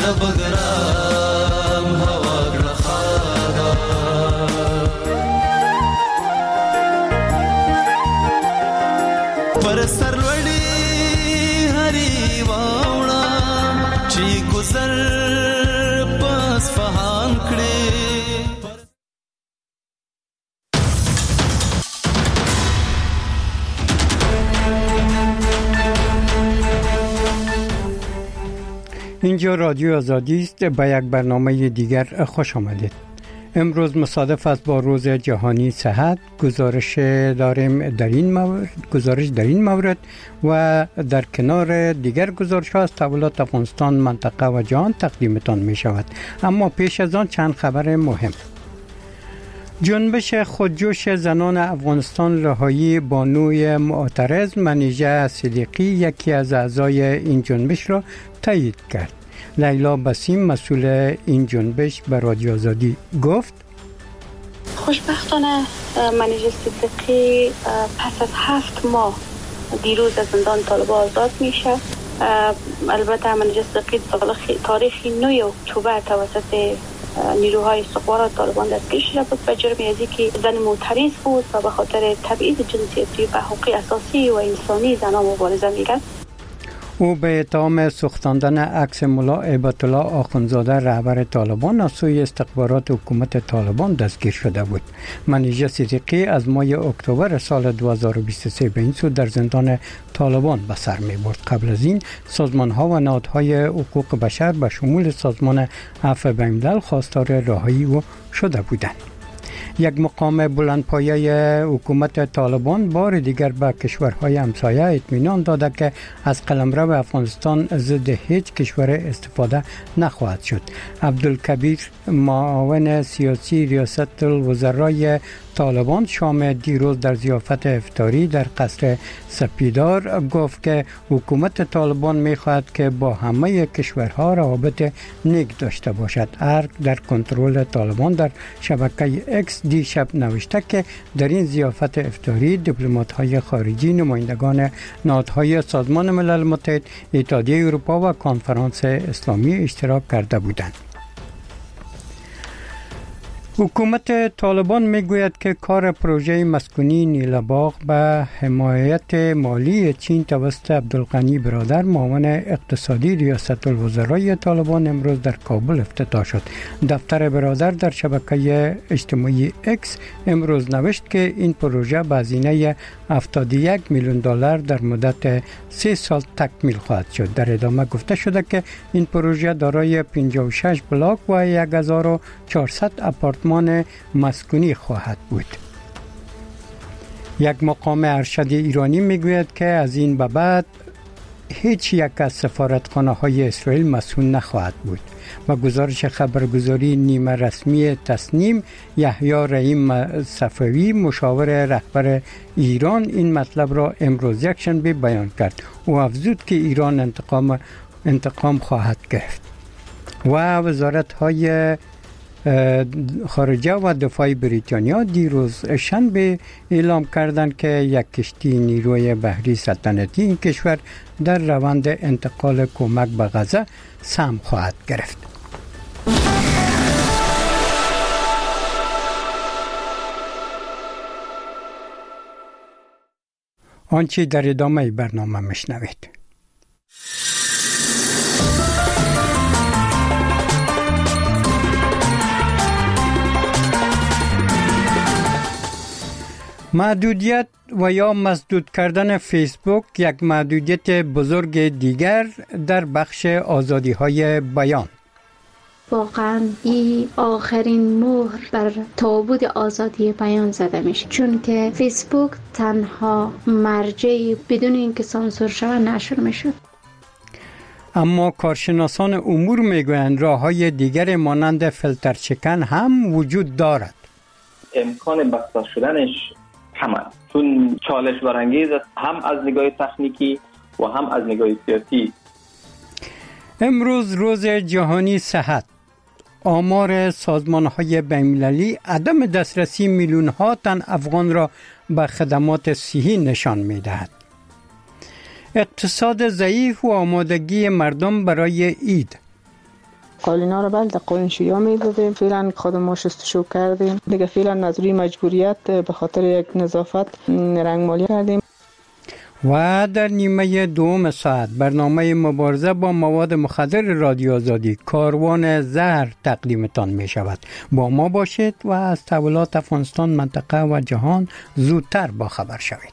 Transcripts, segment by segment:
بگرم هوا رخادا پر سرلوڑی هری واوڑا چی گزر پس فهان کڑی. اینجا رادیو آزادی است. به یک برنامه دیگر خوش آمدید. امروز مصادف است با روز جهانی صحت. گزارش در این مورد و در کنار دیگر گزارش ها از تحولات افغانستان، منطقه و جهان تقدیمتان می شود. اما پیش از آن چند خبر مهم. جنبش خودجوش زنان افغانستان رهایی بانوی معترض منیژه صدیقی یکی از اعضای این جنبش را تایید کرد. لیلا بسیم مسئول این جنبش به رادیو آزادی گفت: خوشبختانه منیژه صدیقی پس از 7 ماه دیروز از زندان طالبان آزاد میشه. البته منیژه صدیقی تاریخ 9 اکتبر توسط نیروهای استخبارات طالبان دستگیر شده بود به جرم ازی که زن معترض بود و به خاطر تبعیض جنسیتی و حقوق اساسی و انسانی زنان مبارزه میکرد. او به اتهام سوختاندن عکس ملا هیبت الله آخوندزاده رهبر طالبان از سوی استخبارات حکومت طالبان دستگیر شده بود. منیژه صدیقی از ماه اکتبر سال 2023 به این سو در زندان طالبان به سر می برد. قبل از این سازمان ها و نهادهای حقوق بشر به شمول سازمان عفو بین‌الملل خواستار رهایی او شده بودند. یک مقام بلندپایه حکومت طالبان بار دیگر به کشورهای همسایه اطمینان داده که از قلمرو افغانستان ضد هیچ کشور استفاده نخواهد شد. عبدالکبیر معاون سیاسی ریاست الوزرای طالبان شام دیروز در ضیافت افطاری در قصر سپیدار گفت که حکومت طالبان می‌خواهد که با همه کشورها روابط نیک داشته باشد. ارگ در کنترل طالبان در شبکه اکس دیشب نوشته که در این ضیافت افطاری دیپلمات‌های خارجی، نمایندگان نهادهای سازمان ملل متحد، اتحادیه اروپا و کنفرانس اسلامی اشتراک کرده بودند. حکومت طالبان میگوید که کار پروژه مسکونی نیله‌باغ به حمایت مالی چین توسط عبدالغنی برادر معاون اقتصادی ریاست الوزرای طالبان امروز در کابل افتتاح شد. دفتر برادر در شبکه اجتماعی اکس امروز نوشت که این پروژه به هزینه 71 میلیون دلار در مدت 3 سال تکمیل خواهد شد. در ادامه گفته شده که این پروژه دارای 56 بلاک و 1400 آپارتمان مسکونی خواهد بود. یک مقام ارشد ایرانی میگوید که از این به بعد هیچ یک از سفارتخانه‌های اسرائیل مسکون نخواهد بود. و گزارش خبرگزاری نیمه رسمی تصنیم یحیی رحیم صفوی مشاور رهبر ایران این مطلب را امروز یکشنبه بیان کرد. او افزود که ایران انتقام خواهد گرفت. و وزارت‌های خارجه و دفاع بریتانیا دیروز شنبه اعلام کردند که یک کشتی نیروی بحری سلطنتی این کشور در روند انتقال کمک به غزه سهم خواهد گرفت. آنچه در ادامه برنامه میشنوید. محدودیت و یا مسدود کردن فیسبوک یک محدودیت بزرگ دیگر در بخش آزادی‌های بیان. واقعا این آخرین مهر بر تابوت آزادی بیان زده میشه، چون که فیسبوک تنها مرجعی بدون اینکه سانسور شود نشر میشد. اما کارشناسان امور میگویند راه‌های دیگر مانند فیلتر چکن هم وجود دارد. امکان بسته شدنش کم است، چون چالش برانگیز است، هم از نگاه تکنیکی و هم از نگاه سیاسی. امروز روز جهانی صحت. آمار سازمان‌های بین‌المللی عدم دسترسی میلیون‌ها تن افغان را به خدمات صحی نشان می‌دهد. اقتصاد ضعیف و آمادگی مردم برای عید. قالینا رو در قالینشویی می‌دادیم. فعلا خود ما شستشو کردیم دیگه. فعلا از روی مجبوریت به خاطر یک نظافت رنگمالی کردیم. و در نیمه دوم ساعت برنامه مبارزه با مواد مخدر رادیو آزادی کاروان زهر تقدیمتان می شود. با ما باشید و از تحولات افغانستان، منطقه و جهان زودتر با خبر شوید.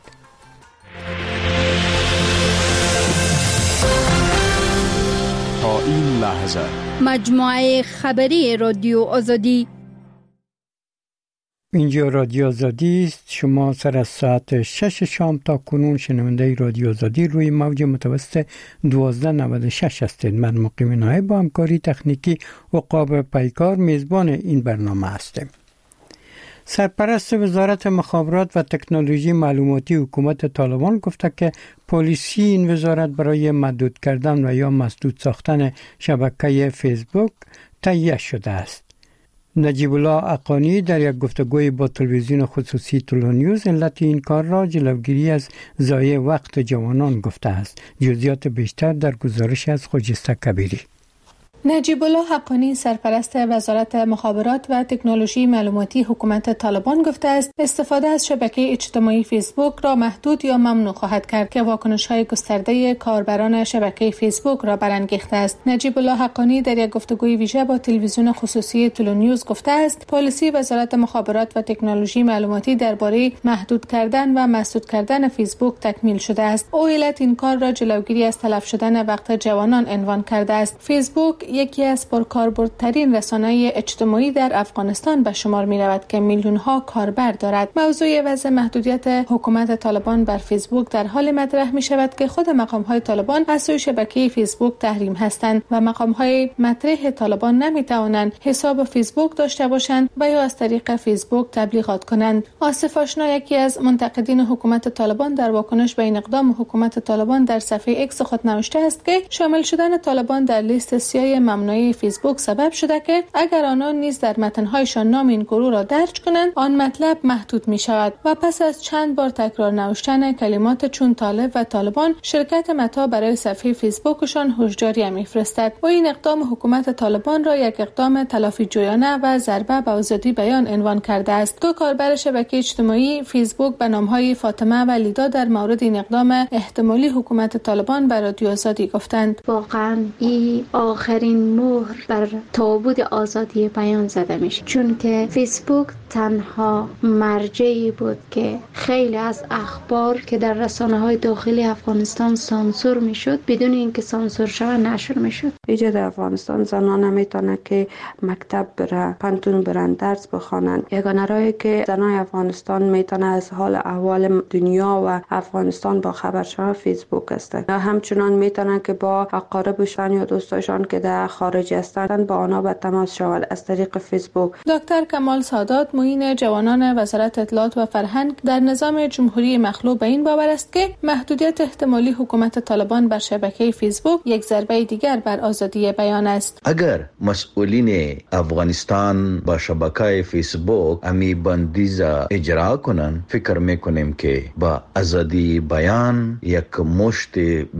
تا این لحظه مجموعه خبری رادیو آزادی. اینجا رادیو آزادی است. شما سر از ساعت 6 شام تا کنون شنونده رادیو آزادی روی موج متوسط 1296 هستید. من مقیم نایب با همکاری تکنیکی عقاب پیکار میزبان این برنامه هستم. سرپرست وزارت مخابرات و تکنولوژی معلوماتی حکومت طالبان گفته که پالیسی این وزارت برای محدود کردن و یا مسدود ساختن شبکه فیسبوک تهیه شده است. نجیب الله حقانی در یک گفتگوی با تلویزیون خصوصی تلونیوز علت این کار را جلوگیری از ضایع وقت جوانان گفته است. جزئیات بیشتر در گزارش از خجسته کبیری. نجیب الله حقانی سرپرست وزارت مخابرات و تکنولوژی معلوماتی حکومت طالبان گفته است استفاده از شبکه اجتماعی فیسبوک را محدود یا ممنوع خواهد کرد که واکنش‌های گسترده کاربران شبکه فیسبوک را برانگیخته است. نجیب الله حقانی در یک گفتگوی ویژه با تلویزیون خصوصی تلونیوز گفته است پالیسی وزارت مخابرات و تکنولوژی معلوماتی درباره محدود کردن و مسدود کردن فیسبوک تکمیل شده است. او علت این کار را جلوگیری از تلف شدن وقت جوانان عنوان کرده است. فیسبوک یکی از پرکاربردترین رسانه‌های اجتماعی در افغانستان به شمار می‌رود که میلیون‌ها کاربر دارد. موضوع وضع محدودیت حکومت طالبان بر فیسبوک در حال مطرح می‌شود که خود مقام‌های طالبان از سوی شبکه فیسبوک تحریم هستند و مقام‌های مطرح طالبان نمی‌توانند حساب فیسبوک داشته باشند و یا از طریق فیسبوک تبلیغات کنند. آصف آشنا یکی از منتقدین حکومت طالبان در واکنش به این اقدام حکومت طالبان در صفحه ایکس خود نوشته است که شامل شدن طالبان در لیست سیاه ممنوعه فیسبوک سبب شده که اگر آنان نیز در متن‌هایشان نام این گروه را درج کنند آن مطلب محدود می شود و پس از چند بار تکرار نوشتن کلمات چون طالب و طالبان شرکت متا برای صفحه فیسبوکشان هشداری می‌فرستد و این اقدام حکومت طالبان را یک اقدام تلافی جویانه و ضربه به آزادی بیان عنوان کرده است. دو کاربر شبکه اجتماعی فیسبوک به نام‌های فاطمه و لیدا در مورد این اقدام احتمالی حکومت طالبان بر رادیو آزادی گفتند واقعا این آخرین مهر بر تابوت آزادی بیان زده میشه، چون که فیسبوک تنها مرجعی بود که خیلی از اخبار که در رسانه‌های داخلی افغانستان سانسور میشد بدون اینکه سانسور شود نشر میشد. اینجا در افغانستان زنان نمیتونه که مکتب بره، پانتون برن، درس بخوانن. یگانه راهی که زنای افغانستان میتونه از حال احوال دنیا و افغانستان با خبر شود فیسبوک است. همچنان میتونن که با اقاربشان یا دوستاشان که در خارج هستند با آنها به تماس شود از طریق فیسبوک. دکتر کمال سادات معین جوانان وزارت اطلاعات و فرهنگ در نظام جمهوری مخلوع به این باور است که محدودیت احتمالی حکومت طالبان بر شبکه فیسبوک یک ضربه دیگر بر آزادی بیان است. اگر مسئولین افغانستان با شبکه فیسبوک امی بندیز اجرا کنند فکر میکنیم که با آزادی بیان یک مشت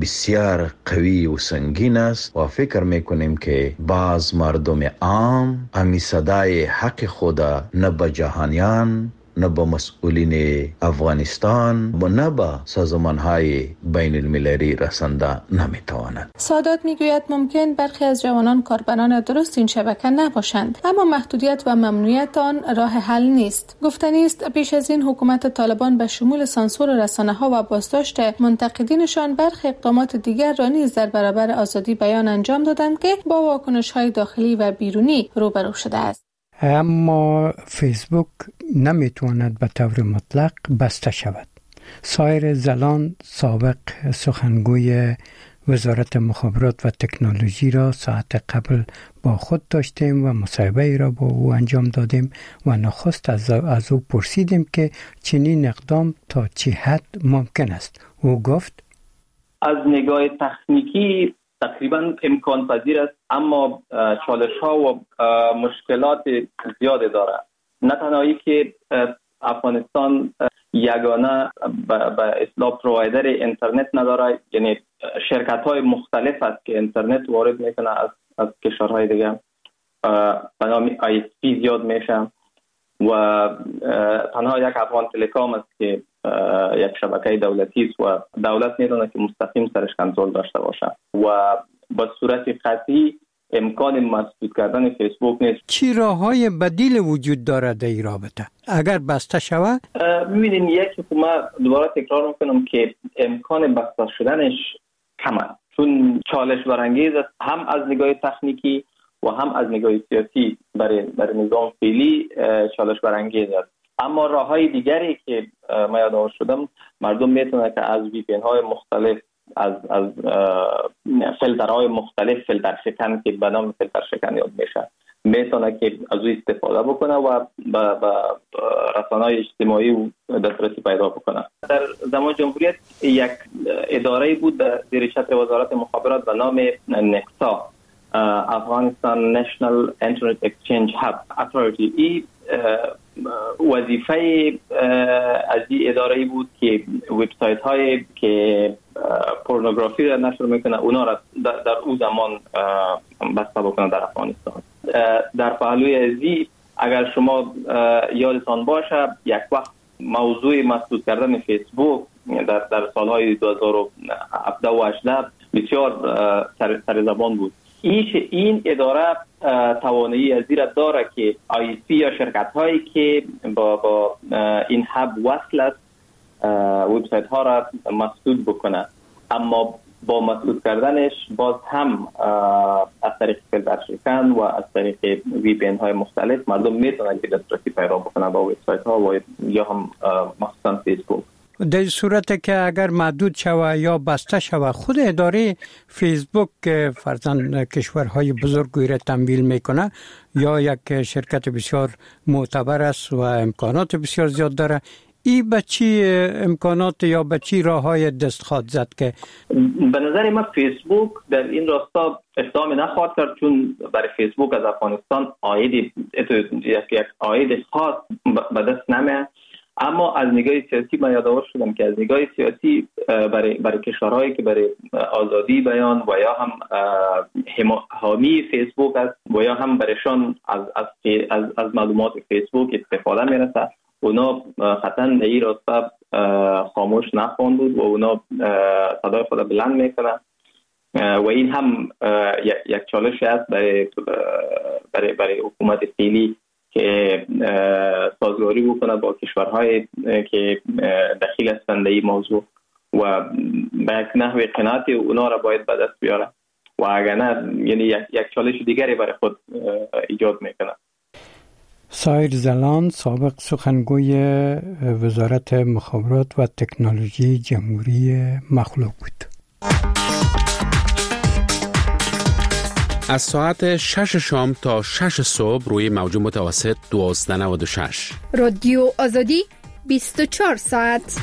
بسیار قوی و سنگین است و فکر میکنیم که بعض مردم عام امی صدای حق خدا نه به جهانیان نه به مسئولین افغانستان و نه به سازمان‌های بین المللی رسانده نمیتواند. سادات میگوید ممکن برخی از جوانان کاربران درست این شبکه نباشند، اما محدودیت و ممنوعیت آن راه حل نیست. گفتنی است پیش از این حکومت طالبان به شمول سانسور رسانه‌ها و بازداشت منتقدینشان برخی اقدامات دیگر را نیز در برابر آزادی بیان انجام دادند که با واکنش‌های داخلی و بیرونی روبرو شده است. اما فیسبوک نمیتواند به طور مطلق بسته شود. سایر زلان سابق سخنگوی وزارت مخابرات و تکنولوژی را ساعت قبل با خود داشتیم و مصاحبه را با او انجام دادیم و نخست از او پرسیدیم که چنین اقدام تا چه حد ممکن است. او گفت از نگاه تکنیکی تقریبا امکان پذیر است، اما چالش ها و مشکلات زیاده داره. نه تنهایی که افغانستان یگانه به اصطلاح پرووایدر اینترنت نداره، یعنی شرکت های مختلف است که اینترنت وارد میکنه از از کشورهای دیگه به نام ISP زیاد میشه و تنها یک افغان تلکام است که یک شبکه دولتی است و دولت میدونه که مستقیم سرش کنترل داشته باشه و با صورت قطعی امکان مسدود کردن فیسبوک نیست. چی راههای بدیل وجود داره در این رابطه اگر بسته شود؟ ببینید یکی که من دوباره تکرار میکنم که امکان بسته شدنش کم است چون چالش برانگیز است هم از نگاه تکنیکی و هم از نگاه سیاسی برای نظام فعلی چالش برانگیز است. اما راههای دیگری که من یادآور شدم مردم میتونه که از VPN های مختلف از فیلترهای مختلف فیلتر شکن که به نام فیلتر شکن یاد میشه میتونه که از او استفاده بکنه و به رسانه‌های اجتماعی دسترسی پیدا بکنه. در زمان جمهوریت یک اداره بود در زیر چتر وزارت مخابرات به نام نکسا افغانستان نشنال اینترنت اکسچنج هاب اتوریتی. این وظیفه از این اداره بود که وبسایت های که پورنوگرافی را نشر میکنه اونا را در اون زمان بسته بکنه در افغانستان. در پهلوی ازی اگر شما یادتان باشه یک وقت موضوع مسدود کردن فیسبوک در سالهای 2017 و 2018 بسیار سر زبان بود. این اداره توانایی از این داره که ISP یا شرکت هایی که با این هب وصل است وبسایت ها را مسدود بکنه، اما با مسدود کردنش باز هم از طریق فیلتر شکن و از طریق VPN های مختلف مردم میتونن که دسترسی پیدا بکنه با وبسایت ها و یا هم مخصوصا فیسبوک. در صورت که اگر محدود شود یا بسته شود خود اداره فیسبوک فرضاً کشورهای بزرگی را تمویل میکنه یا یک شرکت بسیار معتبر است و امکانات بسیار زیاد داره، این به چی امکانات یا به چی راههای دست خواهد زد؟ که به نظر من فیسبوک در این راستا اقدام نخواهد کرد چون برای فیسبوک از افغانستان یک عاید خاص به دست نمیاد. اما از نگاه سیاسی من یادآور شدم که از نگاه سیاسی برای کشورهایی که برای آزادی بیان و یا هم حامی فیسبوک است و یا هم برایشان از معلومات فیسبوک استفاده میرسه، اونا قطعا در این راستا خاموش نخواهند بود و اونا صدای خود بلند میکنن و این هم یک چالش است برای حکومت فعلی که سازگاری بکنه با کشورهای که دخیل هستند در این موضوع و به یک نحو قناعت اونا را باید به دست بیاره و اگر نه یعنی یک چالش دیگری برای خود ایجاد میکنه. سایر زلان سابق سخنگوی وزارت مخابرات و تکنولوژی جمهوری مخلوق بود. از ساعت 6 شام تا 6 صبح روی موج متوسط 1296 رادیو آزادی 24 ساعت.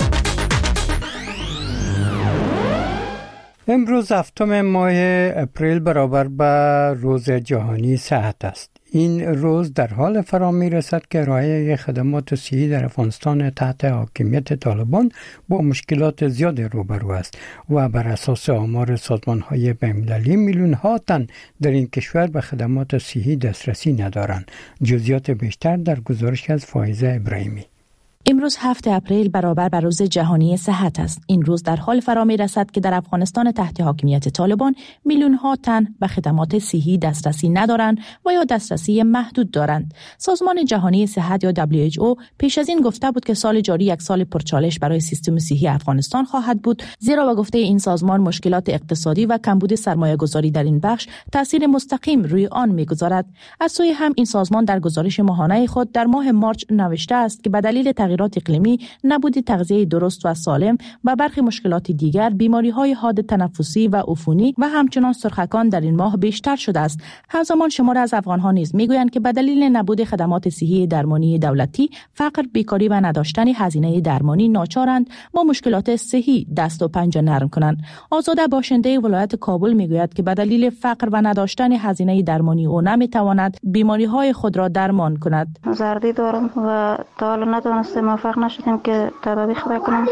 امروز 7 ماه اپریل برابر به روز جهانی صحت است. این روز در حال فرا می رسد که ارائه خدمات صحی در افغانستان تحت حاکمیت طالبان با مشکلات زیاد روبرو است و بر اساس آمار سازمان‌های بین‌المللی میلیون‌ها تن در این کشور به خدمات صحی دسترسی ندارند. جزئیات بیشتر در گزارش از فائزه ابراهیمی. امروز 7 اپریل برابر بر روز جهانی صحت است. این روز در حال فرا می رسد که در افغانستان تحت حاکمیت طالبان میلیون‌ها تن به خدمات صحی دسترسی ندارند و یا دسترسی محدود دارند. سازمان جهانی صحت یا WHO پیش از این گفته بود که سال جاری یک سال پرچالش برای سیستم صحی افغانستان خواهد بود، زیرا به گفته این سازمان مشکلات اقتصادی و کمبود سرمایه‌گذاری در این بخش تاثیر مستقیم روی آن می‌گذارد. از سوی هم این سازمان در گزارش ماهانه خود در ماه مارچ نوشته است که به دلیل تغییرات اقلیمی، نبود تغذیه درست و سالم و برخی مشکلات دیگر، بیماری‌های حاد تنفسی و عفونی و همچنان سرخکان در این ماه بیشتر شده است. همزمان شمار از افغان‌ها نیز می‌گویند که به دلیل نبود خدمات صحی درمانی دولتی، فقر، بیکاری و نداشتن هزینه درمانی ناچارند با مشکلات صحی دست و پنجه نرم کنند. آزاده باشنده ولایت کابل می‌گوید که به دلیل فقر و نداشتن هزینه درمانی او نمی‌تواند بیماری‌های خود را درمان کند. زردی دارم و تا حالا نتونستم موفق نشدم که تداوی خود کنم.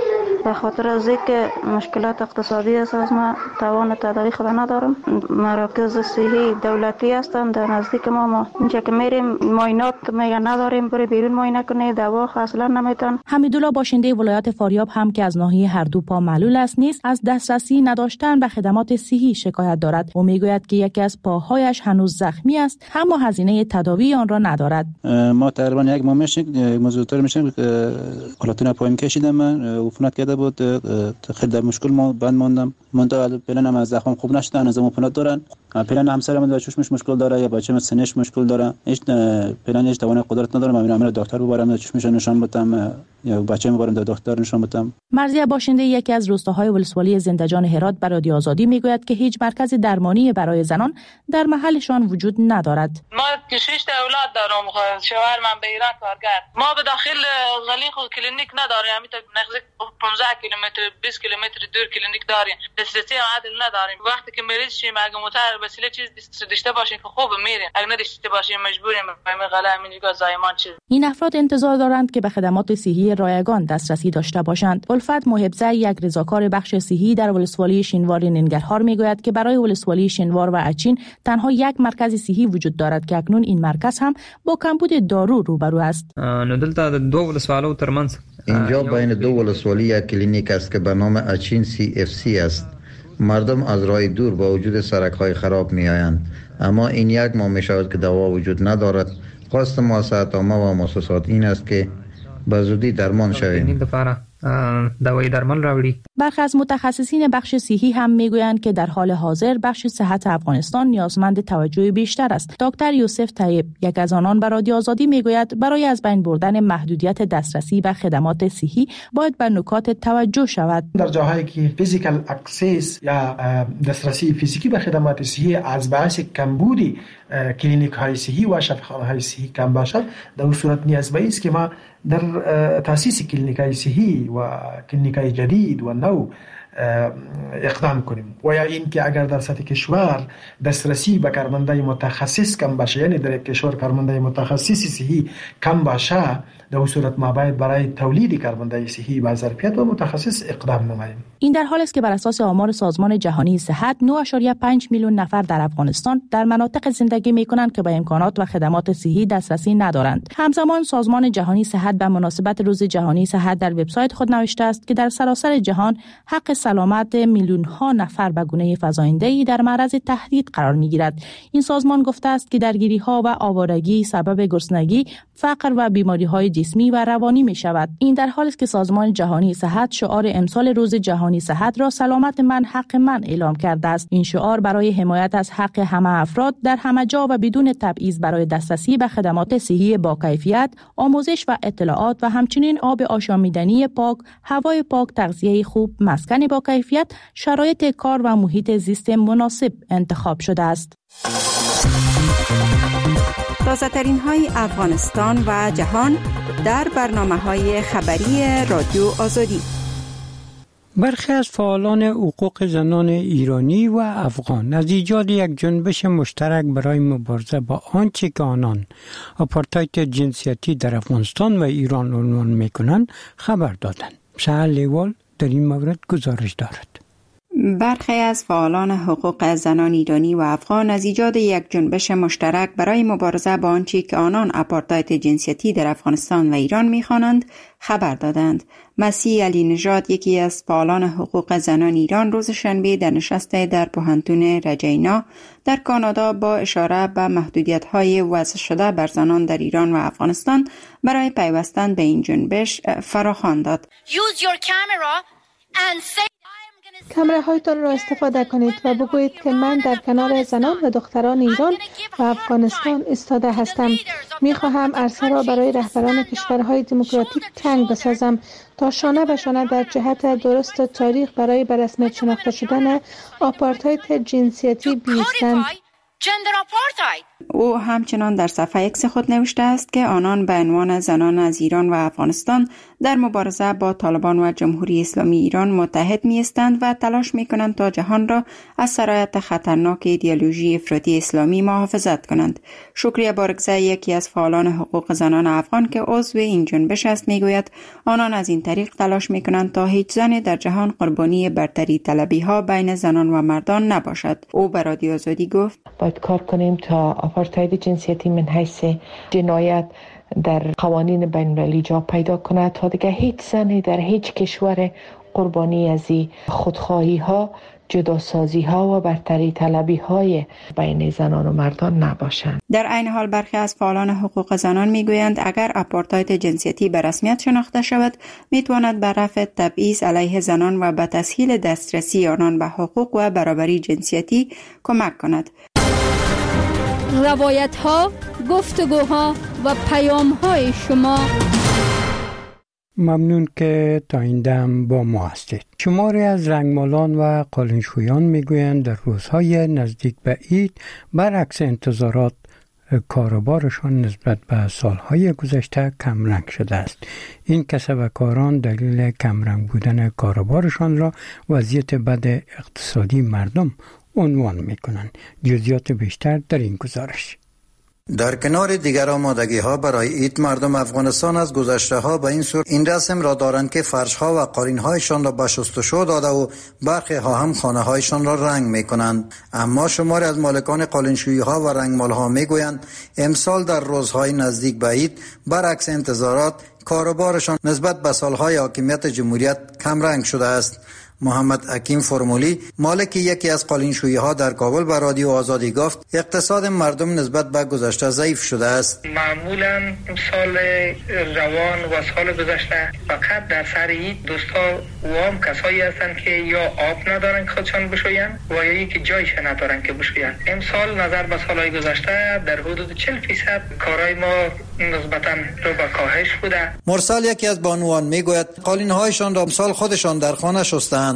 به خاطر از اینکه مشکلات اقتصادی است از ما توان تداوی خود ندارم. مراکز صحی دولتی هستند در نزدیک ما اینجا که میریم معاینات میگن نداریم، برای بیرون معاینه کنه دوا اصلا نمیتون. حمیدالله باشنده ولایت فاریاب هم که از ناحیه هر دو پا معلول است نیز از دسترسی نداشتن به خدمات صحی شکایت دارد و میگوید که یکی از پاهایش هنوز زخمی است اما هزینه تداوی آن را ندارد. ما تقریبا یک ماه مزودتر میشیم پلاتون پایم کشیدم، من عفونت کرده بود، خیلی در مشکل ما بند ماندم. من تا پلن از زخم خوب نشده، هنوز عفونت دارن. پلن همسرم بچه‌ش مشکل داره یا بچه‌م سنش مشکل داره، هیچ پلنش توان قدرت نداره. من میرم دکتر ببرم چشمش نشان بدم یا بچه‌م ببرم دکتر نشان بدم. مرضیه باشنده یکی از روستاهای ولسوالی زنده‌جان هرات به رادیو آزادی میگوید که هیچ مرکز درمانی برای زنان در محلشان وجود ندارد. ما 6 اولاد دارم، شوهر من به ایران کارگر. ما به داخل غلیق و کلینیک نداریم، همین نزدیک 15 کیلومتر 20 کیلومتر دور کلینیک داریم. دسترسی عادل نداریم. وقتی که مریض شیم اگه متر وسیله چیز داشته باشیم که خوب میریم، اگه نداشته باشیم مجبوریم به غلا میگه زایمان چیز. این افراد انتظار دارند که به خدمات صحی رایگان دسترسی داشته باشند. الفت محبزه یک رضاکار بخش صحی در ولسوالی شینوار ننگرهار میگوید که برای ولسوالی شینوار و اچین تنها یک مرکز صحی وجود دارد که اکنون این مرکز هم با کمبود دارو روبرو است. دلته دو ولسوالو ترمنځ اینجا بین دو ولسوالی یک کلینیک است که به نام اچین CFC است. مردم از راه دور با وجود سرک‌های خراب می‌آیند، اما این یک ماه می‌شود که دوا وجود ندارد. خواست مؤسسات عامه و مؤسسات این است که به زودی درمان شویم. دوای درمان راوړي. برخی از متخصصین بخش صحی هم میگویند که در حال حاضر بخش صحت افغانستان نیازمند توجه بیشتر است. دکتر یوسف طیب یک از آنان به رادیو آزادی میگوید برای از بین بردن محدودیت دسترسی به خدمات صحی باید به نکات توجه شود. در جاهایی که فیزیکال اکسس یا دسترسی فیزیکی به خدمات صحی از باعث کمبودی کلینیک های صحی و شفاخانه های صحی کم باشد، در اون صورت نیازمند است که ما در تاسیس کلینیک های صحی و کلینیک های جدید و نو اقدام کنیم. و یا این که اگر در سطح کشور دسترسی به کارمندای متخصص کم باشه، یعنی در کشور کارمندای متخصصی صحی کم باشه، در اون صورت ما باید برای تولید کارمندای صحی با ظرفیت و متخصص اقدام نماییم. این در حالی است که بر اساس آمار سازمان جهانی صحت 9.5 میلیون نفر در افغانستان در مناطق زندگی می‌کنند که به امکانات و خدمات صحی دسترسی ندارند. همزمان سازمان جهانی صحت به مناسبت روز جهانی صحت در وبسایت خود نوشته است که در سراسر جهان حق سلامت میلیون‌ها نفر به گونه فزاینده‌ای در معرض تهدید قرار می‌گیرد. این سازمان گفته است که درگیری‌ها و آوارگی سبب گرسنگی، فقر و بیماری‌های جسمی و روانی می‌شود. این در حالی است که سازمان جهانی صحت شعار امسال روز جهانی صحت را سلامت من حق من اعلام کرده است. این شعار برای حمایت از حق همه افراد در همه جا و بدون تبعیض برای دسترسی به خدمات صحی با کیفیت، آموزش و اطلاعات و همچنین آب آشامیدنی پاک، هوای پاک، تغذیه خوب، مسکن با کیفیت، شرایط کار و محیط زیست مناسب انتخاب شده است. تازه‌ترین های افغانستان و جهان در برنامه‌های خبری رادیو آزادی. برخی از فعالان حقوق زنان ایرانی و افغان از ایجاد یک جنبش مشترک برای مبارزه با آنچه که آنان آپارتاید جنسیتی در افغانستان و ایران عنوان می‌کنند خبر دادند. سهر لیوال در این مورد گزارش دارد. برخی از فعالان حقوق زنان ایرانی و افغان از ایجاد یک جنبش مشترک برای مبارزه با آنچه که آنان آپارتاید جنسیتی در افغانستان و ایران می‌خوانند خبر دادند. مسیح علی نژاد، یکی از فعالان حقوق زنان ایران، روز شنبه در نشست در پوهنتون رجینا در کانادا با اشاره به محدودیت‌های وضع شده بر زنان در ایران و افغانستان برای پیوستن به این جنبش فراخوان داد. کامراهایتان را استفاده کنید و بگویید که من در کنار زنان و دختران ایران و افغانستان ایستاده هستم. می‌خواهم عرصه را برای رهبران کشورهای دموکراتیک تنگ بسازم تا شانه به شانه در جهت درست تاریخ برای به رسمیت شناخته شدن آپارتاید جنسیتی بیستند. او همچنان در صفحه ایکس خود نوشته است که آنان به عنوان زنان از ایران و افغانستان در مبارزه با طالبان و جمهوری اسلامی ایران متحد می هستند و تلاش می کنند تا جهان را از سرایت خطرناک ایدئولوژی افراطی اسلامی محافظت کنند. شکریه بارگزای، یکی از فعالان حقوق زنان افغان که عضو این جنبش است، می گوید آنان از این طریق تلاش می کنند تا هیچ زنی در جهان قربانی برتری طلبی ها بین زنان و مردان نباشد. او به رادیو آزادی گفت باید کار کنیم تا آپارتاید جنسیتی من حیث جنایت در قوانین بین المللی جا پیدا کند تا دیگه هیچ زنی در هیچ کشور قربانی از خودخواهی ها، جداسازی ها و برتری طلبی های بین زنان و مردان نباشند. در عین حال برخی از فعالان حقوق زنان میگویند اگر آپارتاید جنسیتی به رسمیت شناخته شود میتواند به رفع تبعیض علیه زنان و به تسهیل دسترسی آنان به حقوق و برابری جنسیتی کمک کند. روایت ها، گفتگوها و پیام های شما. ممنون که تا این دم با ما هستید. شماری از رنگمالان و قالینشویان میگویند در روزهای نزدیک به عید برعکس انتظارات کاروبارشان نسبت به سالهای گذشته کمرنگ شده است. این کسبکاران دلیل کمرنگ بودن کاروبارشان را وضعیت بد اقتصادی مردم عنوان میکنند. جزئیات بیشتر در این گزارش. در کنار دیگر آمادگی ها برای عید، مردم افغانستان از گذشته ها به این صورت این رسم را دارند که فرش ها و قالین هایشان را به شستشو داده و برخی ها هم خانه هایشان را رنگ می کنند. اما شماری از مالکان قالینشویی ها و رنگمال ها می گویند امسال در روزهای نزدیک به عید برعکس انتظارات کاروبارشان نسبت به سالهای حاکمیت جمهوریت کم رنگ شده است. محمد حکیم فرمولی، مالک یکی از قالینشویی ها در کابل به رادیو آزادی گفت اقتصاد مردم نسبت به گذشته ضعیف شده است. معمولا سال روان و سال گذشته فقط در سر عید دوستا و هم کسایی هستند که یا آب ندارن که خودشان بشویند و یا یکی جایش ندارن که بشویند. امسال نظر به سالهای گذشته در حدود 40% کارهای ما نسبتا رو به کاهش بوده. مرسل، یکی از بانوان، میگوید قالین هایشان را امسال خودشان در خانه شستند.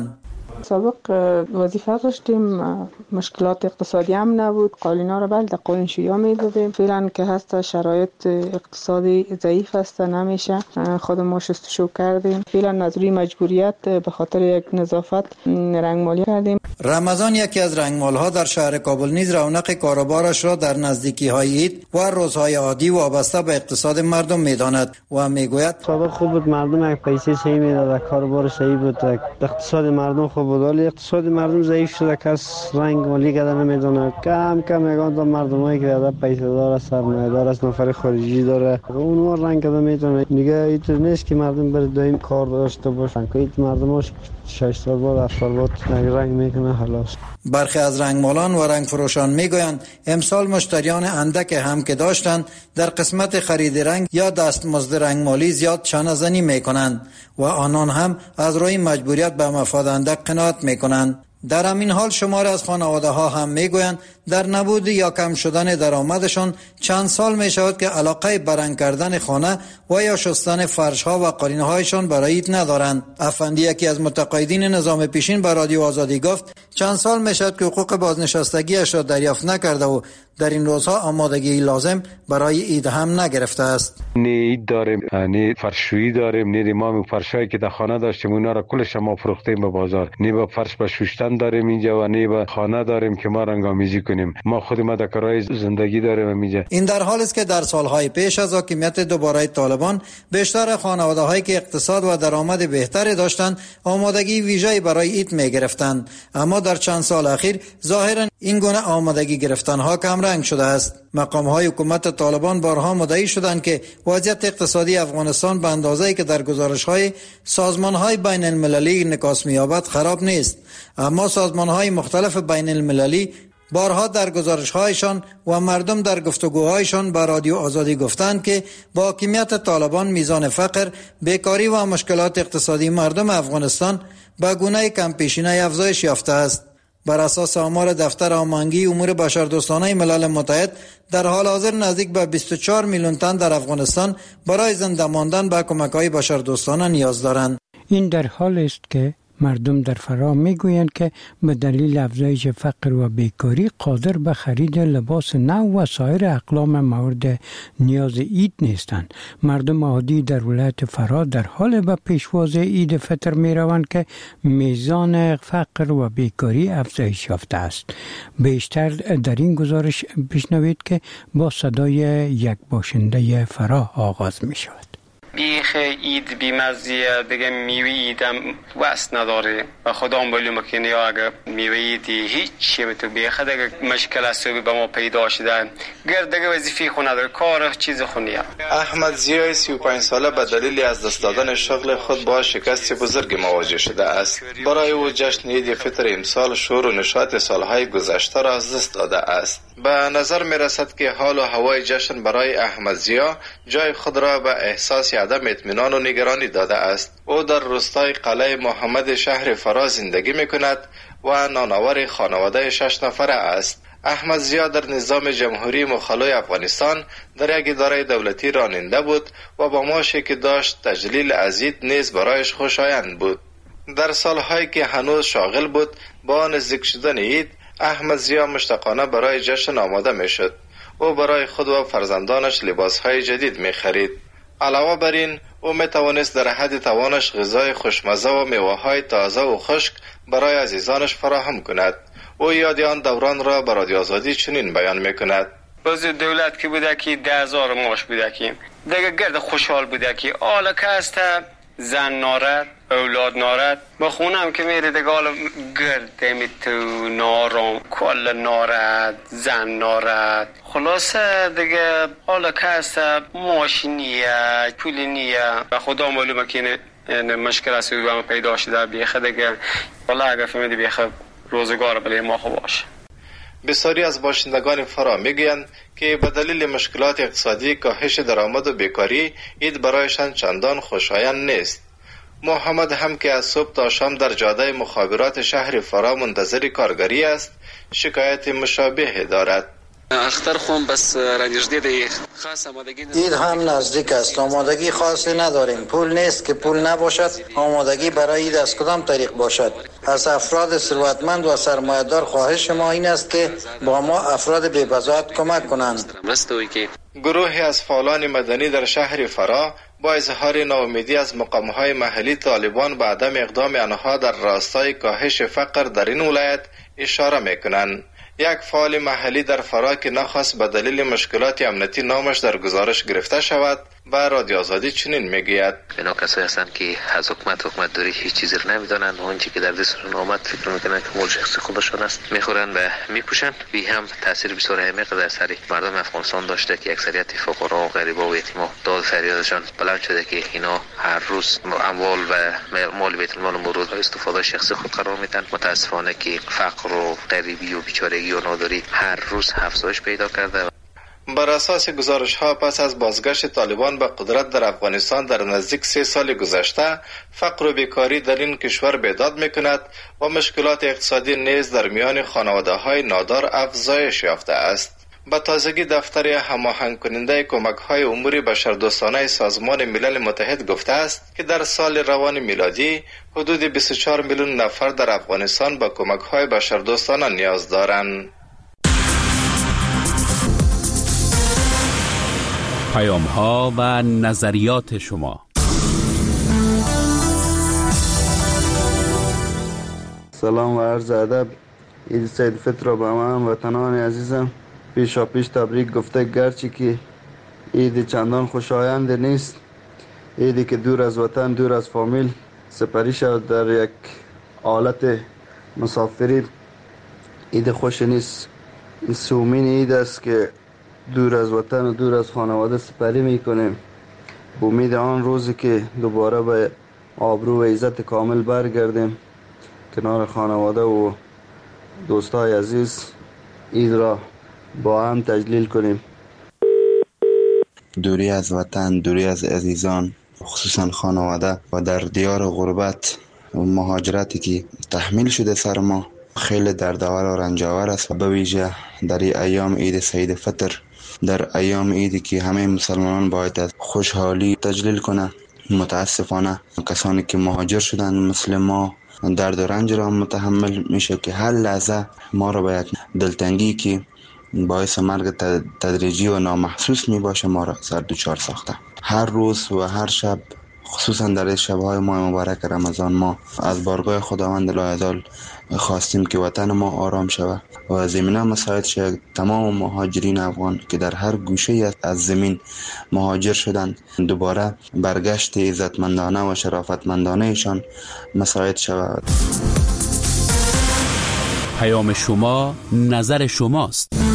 سابق وظیفه داشتیم، مشکلات اقتصادی هم نبود، قالینا رو بله در قالینشویی ها میدادیم. فعلا که هست شرایط اقتصادی ضعیف هست، نمیشه خود ما شستشو کردیم. فعلا از روی مجبوریت به خاطر یک نظافت رنگمالی کردیم. رمضان، یکی از رنگمال ها در شهر کابل، نیز رونق کاروبارش را در نزدیکی های عید و روزهای عادی وابسته به اقتصاد مردم میداند و میگوید سابق خوب بود، مردم یک پیسه صحیح میداد، کاروبار صحیح بود، اقتصاد مردم خوب بود. ولی اقتصاد مردم ضعیف شده، کس رنگمالی کردن نمیدونه. کم کم میگن تا مردمایی که در پیسه داره، سرمایه‌دار است، نفر خارجی داره، اون رنگ کردن میتونه. دیگه اینطور نیست که مردم بر دائم کار داشته باشن، که این مردماش 6 سال بعد 7 سال بعد رنگ میکنه خلاص. برخی از رنگمالان و رنگ فروشان میگویند امسال مشتریان اندک هم که داشتند در قسمت خرید رنگ یا دستمزد رنگمالی زیاد چانه‌زنی میکنند و آنان هم از روی مجبوریت به مفاد اندک قناعت میکنند. در همین حال شماری از خانواده ها هم میگویند در نبود یا کم شدن درآمدشان چند سال می شود که علاقه به رنگ کردن خانه و یا شستن فرش ها و قالین هایشان برای عید ندارند. افندی، یکی از متقاعدین نظام پیشین، به رادیو آزادی گفت چند سال می شود که حقوق بازنشستگیش را دریافت نکرده و در این روزها آمادگی لازم برای عید هم نگرفته است. نه عید داریم، نه فرشویی داریم، نه ما فرشایی که در خانه داشتیم اونا را کلش ما فروختیم به بازار، نه با فرش به شستن داریم اینجا و نه با خانه داریم که ما رنگامیزی کنیم. ما خود ما در کارهای زندگی داریم اینجا. این در حالی است که در سالهای پیش از حاکمیت دوباره طالبان بیشتر خانواده‌هایی که اقتصاد و درآمد بهتری داشتند آمادگی ویژه‌ای برای عید می‌گرفتند، اما در چند سال اخیر ظاهراً این گونه آمادگی گرفتن‌ها کم رنگ شده است. مقام‌های حکومت طالبان بارها مدعی شدند که وضعیت اقتصادی افغانستان به اندازه‌ای که در گزارش‌های سازمان‌های بین المللی انعکاس می‌یابد خراب نیست، اما سازمان‌های مختلف بین المللی بارها در گزارش‌هایشان و مردم در گفتگوهایشان با رادیو آزادی گفتند که با حاکمیت طالبان میزان فقر، بیکاری و مشکلات اقتصادی مردم افغانستان به گونه کم پیشینه افزایش یافته است. بر اساس آمار دفتر آمانگی امور بشردوستانه ملل متحد در حال حاضر نزدیک به 24 میلیون تن در افغانستان برای زنده ماندن به کمک‌های بشردوستانه نیاز دارند. این در حال است که مردم در فرا میگویند که به دلیل افزایش فقر و بیکاری قادر به خرید لباس نو و سایر اقلام مورد نیاز عید نیستند. مردم عادی در ولایت فرا در حال به پیشواز عید فطر می روند که میزان فقر و بیکاری افزایش یافته است. بیشتر در این گزارش بشنوید که با صدای یک باشنده فرا آغاز می شود. بیخ اید بیمزیه دیگه میوه ایدم وست نداره و خدا معلومه که نیا اگه میوه ایدی هیچی به تو بیخه دیگه مشکل است به ما پیدا شده گرد دیگه وظیفه خونه داره کار چیز خونیه. احمد زیای 35 ساله به دلیل از دست دادن شغل خود با شکست بزرگ مواجه شده است. برای او جشن عید فطر امسال شور و نشاط سالهای گذشته را از دست داده است. به نظر می رسد که حال و هوای جشن برای احمد زیا جای خود را به احساس عدم اطمینان و نگرانی داده است. او در روستای قلعه محمد شهر فرا زندگی می کند و نانآور خانواده 6 نفره است. احمد زیا در نظام جمهوری مخالف افغانستان در یک اداره دولتی راننده بود و با معاشی که داشت تجلیل از عید نیز برایش خوشایند بود. در سالهایی که هنوز شاغل بود با نزدیک شدن عید احمد زیا مشتاقانه برای جشن آماده می شد. او برای خود و فرزندانش لباسهای جدید می خرید. علاوه بر این او می توانست در حد توانش غذای خوشمزه و میوه‌های تازه و خشک برای عزیزانش فراهم کند. او یاد آن دوران را به رادیو آزادی چنین بیان می کند: باز دولت که بوده که 10,000 معاش بوده که دیگه گرد خوشحال بوده که آلا که هست زن نارد اولاد نارد با خونم که میره دیگه حالا گرده میتو نارم کل نارد زن نارد خلاصه دیگه حالا که هست ماشینیه پولی نیه و خدا معلومه که مشکل است و پیدا شده بیخه دیگه حالا اگر فهمیدی بیخه روزگار بله ما خوب باشه. بسیاری از باشندگان فرا میگویند که به دلیل مشکلات اقتصادی کاهش درآمد و بیکاری عید برایشان چندان خوشایند نیست. محمد هم که از صبح تا شام در جاده مخابرات شهر فرا منتظر کارگری است شکایت مشابه دارد. اختر خون بس رنجده دی خاص آمادگی عید هم نزدیک است. آمادگی خاصی نداریم. پول نیست که پول نباشد. آمادگی برای عید از کدام طریق باشد؟ از افراد ثروتمند و سرمایه‌دار خواهش ما این است که با ما افراد بی‌بضاعت کمک کنند. گروهی از فعالان مدنی در شهر فرا با اظهار ناامیدی از مقام‌های محلی طالبان به عدم اقدام آنها در راستای کاهش فقر در این ولایت اشاره می‌کنند. یک فعال محلی در فرا که نخواست به دلیل مشکلات امنیتی نامش در گزارش گرفته شود به رادیو آزادی چنین میگوید: اینا کسایی هستند که از حکومت دوری هیچ چیزی رو نمیدونن، اون چیزی که در دستشون آمد فکر میکنن که مال شخصی خودشون است، میخورن و میپوشن. وی هم تاثیر بسیار عمیق در سر مردم افغانستان داشته که اکثریت فقرا و غریبا و یتیما داد فریادشان بلند شده که اینا هر روز اموال و مال بیت المال مورد استفاده شخصی خود قرار میدن. متاسفانه که فقر و غریبی و بیچارگی و ناداری هر روز افزایش پیدا کرده. بر اساس گزارش ها پس از بازگشت طالبان به قدرت در افغانستان در نزدیک 3 سال گذشته فقر و بیکاری در این کشور بیداد میکند و مشکلات اقتصادی نیز در میان خانواده های نادار افزایش یافته است. به تازگی دفتر هماهنگ کننده کمک های امور بشردوستانه سازمان ملل متحد گفته است که در سال روان میلادی حدود 24 میلیون نفر در افغانستان به کمک های بشردوستانه نیاز دارند. پیام ها و نظریات شما. سلام و عرض ادب. عید سید فطر را به من وطنان عزیزم پیشا پیش تبریک گفته، گرچه که عید چندان خوشایند نیست، عیدی که دور از وطن دور از فامیل سپری شد در یک حالت مسافری عید خوش نیست. این سومین عید است که دور از وطن و دور از خانواده سپری میکنیم. به امید آن روزی که دوباره به آبرو و عزت کامل برگردیم کنار خانواده و دوستای عزیز عید را با هم تجلیل کنیم. دوری از وطن، دوری از عزیزان، خصوصا خانواده و در دیار غربت و مهاجرتی که تحمیل شده سر ما خیلی دردآور و رنجاور است. به ویژه در ایام عید سید فطر، در ایام عیدی که همه مسلمانان باید از خوشحالی تجلیل کنه، متاسفانه کسانی که مهاجر شدن مثل ما درد و رنج را متحمل میشه که هر لحظه ما را به یک دلتنگی که باعث مرگ تدریجی و نامحسوس می باشه ما را سر دچار ساخته. هر روز و هر شب، خصوصا در شب‌های ماه مبارک رمضان، ما از بارگاه خداوند لایزال خواستیم که وطن ما آرام شود و زمینه مساعد شد تمام مهاجرین افغان که در هر گوشه از زمین مهاجر شدند دوباره برگشت عزتمندانه و شرافتمندانه ایشان مساعد شود. پیام شما، نظر شماست.